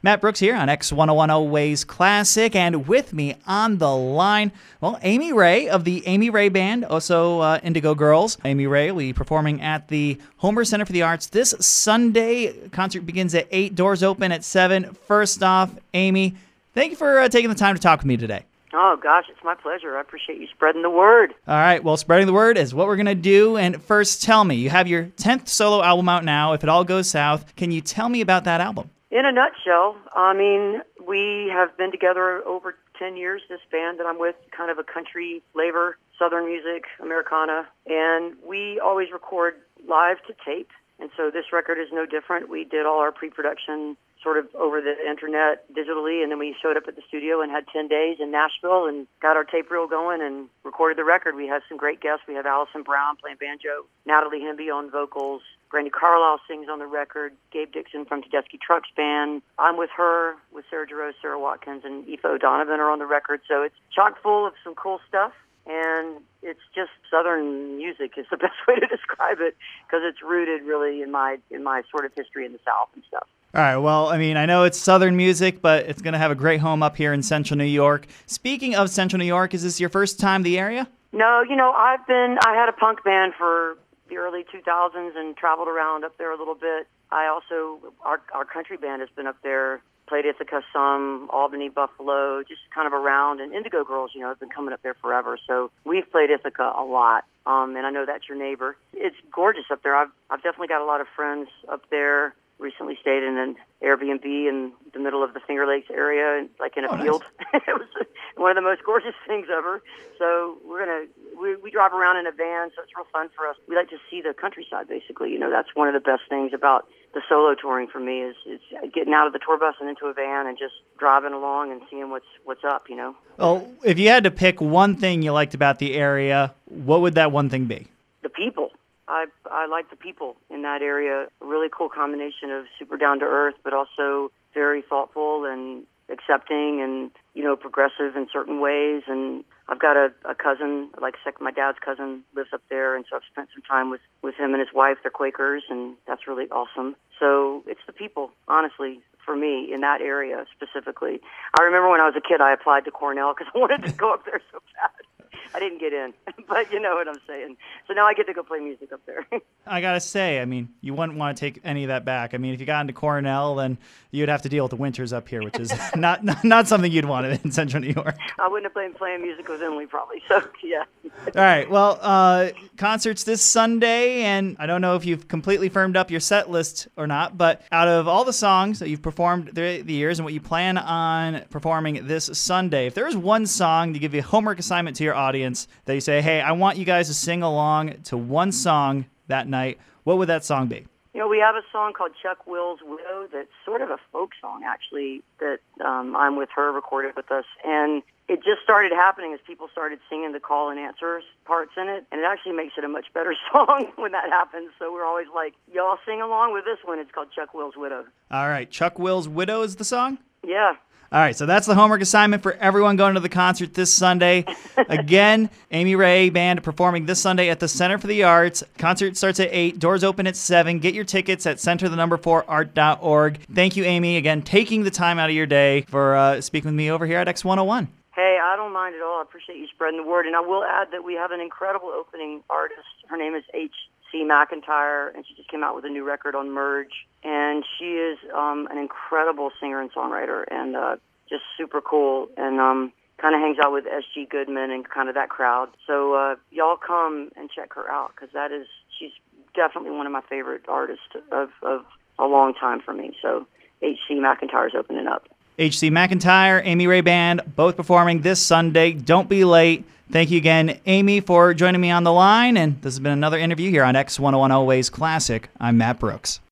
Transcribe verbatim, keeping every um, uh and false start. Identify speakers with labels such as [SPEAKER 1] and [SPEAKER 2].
[SPEAKER 1] Matt Brooks here on X one oh one Always Classic, and with me on the line, well, Amy Ray of the Amy Ray Band, also uh, Indigo Girls. Amy Ray will be performing at the Homer Center for the Arts this Sunday. Concert begins at eight, doors open at seven. First off, Amy, thank you for uh, taking the time to talk with me today.
[SPEAKER 2] Oh, gosh, it's my pleasure. I appreciate you spreading the word.
[SPEAKER 1] All right, well, spreading the word is what we're going to do. And first, tell me, you have your tenth solo album out now, If It All Goes South. Can you tell me about that album?
[SPEAKER 2] In a nutshell, I mean, we have been together over ten years, this band that I'm with, kind of a country flavor, Southern music, Americana, and we always record live to tape, and so this record is no different. We did all our pre-production sort of over the internet digitally, and then we showed up at the studio and had ten days in Nashville and got our tape reel going and recorded the record. We had some great guests. We have Allison Brown playing banjo, Natalie Hemby on vocals, Brandy Carlisle sings on the record, Gabe Dixon from Tedeschi Trucks Band. I'm with her, with Sarah Jarosz, Sarah Watkins, and Aoife O'Donovan are on the record. So it's chock full of some cool stuff, and it's just Southern music is the best way to describe it, because it's rooted really in my in my sort of history in the South and stuff.
[SPEAKER 1] All right, well, I mean, I know it's Southern music, but it's going to have a great home up here in Central New York. Speaking of Central New York, is this your first time in the area?
[SPEAKER 2] No, you know, I've been, I had a punk band for the early two thousands and traveled around up there a little bit. I also, our, our country band has been up there, played Ithaca some, Albany, Buffalo, just kind of around. And Indigo Girls, you know, have been coming up there forever. So we've played Ithaca a lot, um, and I know that's your neighbor. It's gorgeous up there. I've, I've definitely got a lot of friends up there. Recently stayed in an Airbnb in the middle of the Finger Lakes area, like in a
[SPEAKER 1] oh,
[SPEAKER 2] field.
[SPEAKER 1] Nice.
[SPEAKER 2] It was one of the most gorgeous things ever. So we're gonna we, we drive around in a van, so it's real fun for us. We like to see the countryside, basically. You know, that's one of the best things about the solo touring for me is is getting out of the tour bus and into a van and just driving along and seeing what's what's up. You know.
[SPEAKER 1] Well, if you had to pick one thing you liked about the area, what would that one thing be?
[SPEAKER 2] The people. I I like the people in that area. A really cool combination of super down to earth, but also very thoughtful and accepting, and you know, progressive in certain ways. And I've got a, a cousin, like my dad's cousin, lives up there, and so I've spent some time with with him and his wife. They're Quakers, and that's really awesome. So it's the people, honestly. For me, in that area specifically. I remember when I was a kid, I applied to Cornell because I wanted to go up there so bad. I didn't get in, but you know what I'm saying. So now I get to go play music up there.
[SPEAKER 1] I got to say, I mean, you wouldn't want to take any of that back. I mean, if you got into Cornell, then you'd have to deal with the winters up here, which is not, not not something you'd want in Central New York.
[SPEAKER 2] I wouldn't have been playing music with Emily probably, so yeah.
[SPEAKER 1] All right, well, uh, concerts this Sunday, and I don't know if you've completely firmed up your set list or not, but out of all the songs that you've performed through the years and what you plan on performing this Sunday, if there is one song to give you a homework assignment to your audience that you say, hey, I want you guys to sing along to one song that night, what would that song be?
[SPEAKER 2] You know, we have a song called Chuck Will's Widow that's sort of a folk song, actually, that um, I'm with her, recorded with us. And it just started happening as people started singing the call and answers parts in it. And it actually makes it a much better song when that happens. So we're always like, y'all sing along with this one. It's called Chuck Will's Widow.
[SPEAKER 1] All right. Chuck Will's Widow is the song?
[SPEAKER 2] Yeah.
[SPEAKER 1] All right, so that's the homework assignment for everyone going to the concert this Sunday. Again, Amy Ray Band performing this Sunday at the Center for the Arts. Concert starts at eight, doors open at seven. Get your tickets at center the number four art dot org. Thank you, Amy, again, taking the time out of your day for uh, speaking with me over here at X one oh one.
[SPEAKER 2] Hey, I don't mind at all. I appreciate you spreading the word. And I will add that we have an incredible opening artist. Her name is H C McIntyre, and she just came out with a new record on Merge. And she is um, an incredible singer and songwriter, and uh, just super cool, and um, kind of hangs out with S G Goodman and kind of that crowd. So uh, y'all come and check her out, because that is, she's definitely one of my favorite artists of, of a long time for me. So H C McIntyre's opening up.
[SPEAKER 1] H C McIntyre, Amy Ray Band, both performing this Sunday. Don't be late. Thank you again, Amy, for joining me on the line. And this has been another interview here on X one oh one Always Classic. I'm Matt Brooks.